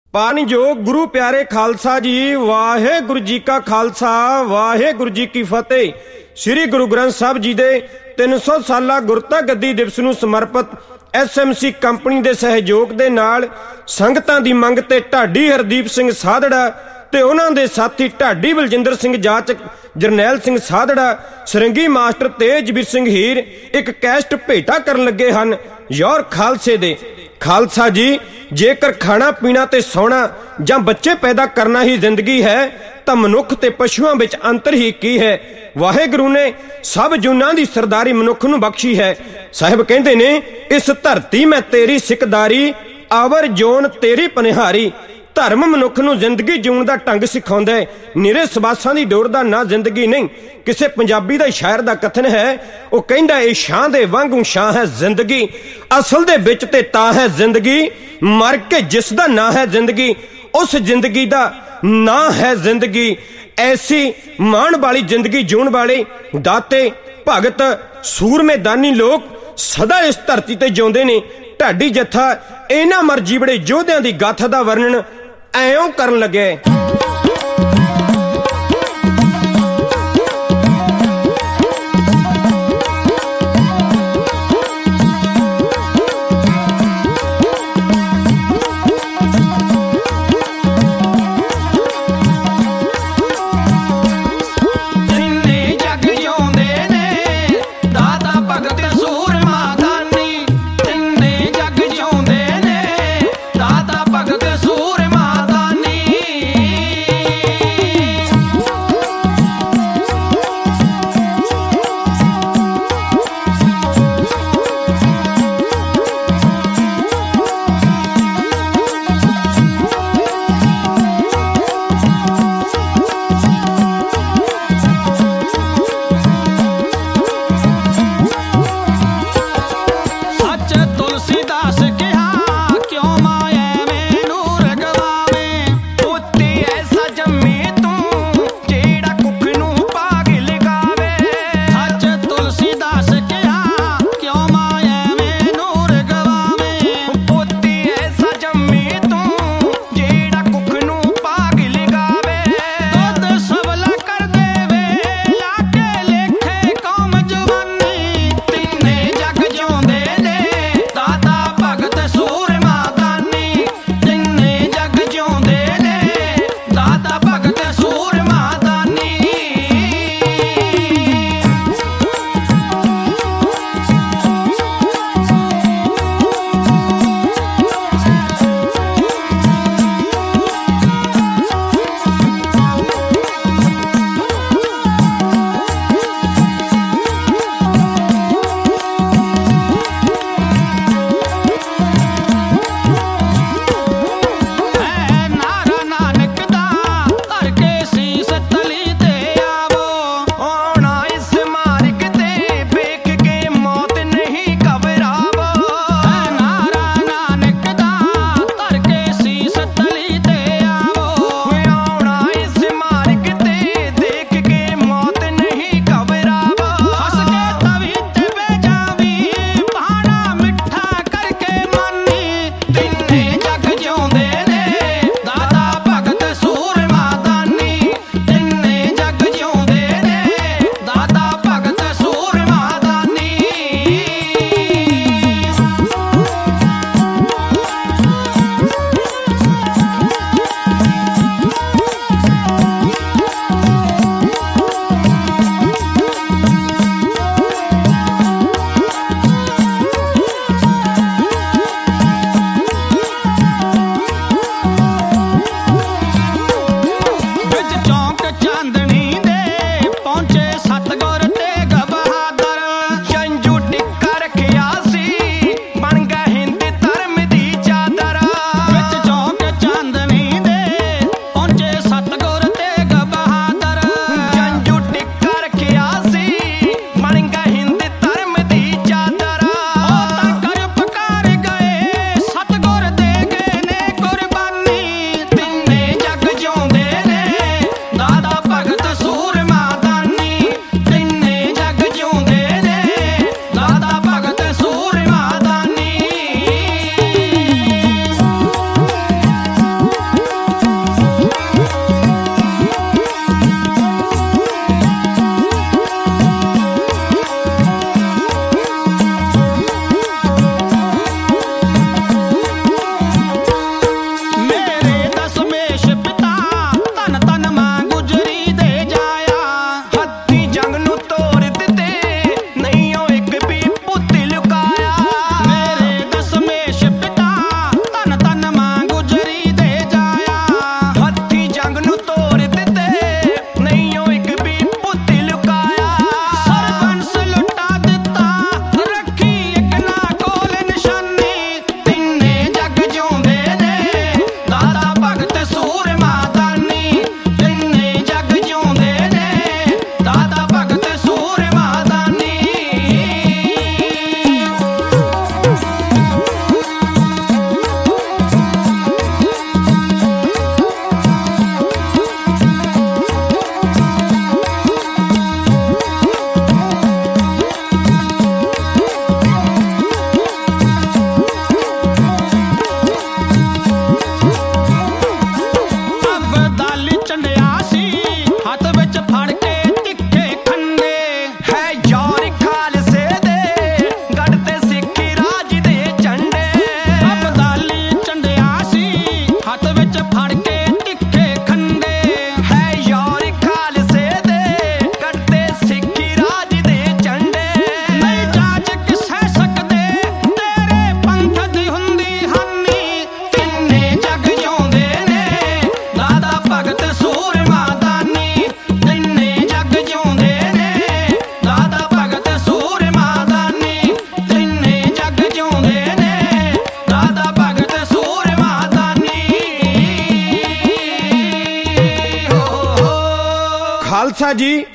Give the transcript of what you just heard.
पानीजोग गुरु प्यारे खालसा जी, वाहेगुरु जी का खालसा वाहेगुरु जी की फतेह। श्री गुरु ग्रंथ साहब जी दे 300 साला गुरता गद्दी दिवस नूं समर्पित SMC कंपनी दे सहयोग दे नाल संगतां दी मंग ते ढाडी हरदीप सिंह साधड़ा ते उन्हां दे साथी ढाडी बलजिंदर सिंह जाचक, जरनैल सिंह साधड़ा, सरंगी मास्टर तेजवीर सिंह हीर एक कैस्ट भेटा करन लगे हन। यौर खालसे दे खालसा जी, जेकर खाना पीना ते सौना जां बच्चे पैदा करना ही जिंदगी है तां मनुख ते पशुआं विच अंतर ही की है। वाहेगुरु ने सब जूनां दी सरदारी मनुख नूं बख्शी है। साहिब कहंदे ने, इस धरती मैं तेरी सिकदारी, आवर जोन तेरी पनिहारी। धर्म मनुख नूं जिंदगी जीउण दा ढंग सिखाउंदा है, निरे सबासां दी डोर दा ना जिंदगी नहीं। किसे पंजाबी दा शायर दा कथन है, वो कहंदा ए शां दे वांगू शां है जिंदगी, असल दे विच ते तां है जिंदगी, मर के जिस दा ना है जिंदगी उस जिंदगी दा ना है जिंदगी। ऐसी मान वाली जिंदगी जीउण वाले दाते भगत सूरमे दानी लोग सदा इस धरती ते जिउंदे ने। ढाडी जत्था इन्हां मर्जी बड़े योद्धियां दी गाथा दा वर्णन ऐं करन लगे। भगत सूरमा दानी ਖਾਲਸਾ ਜੀ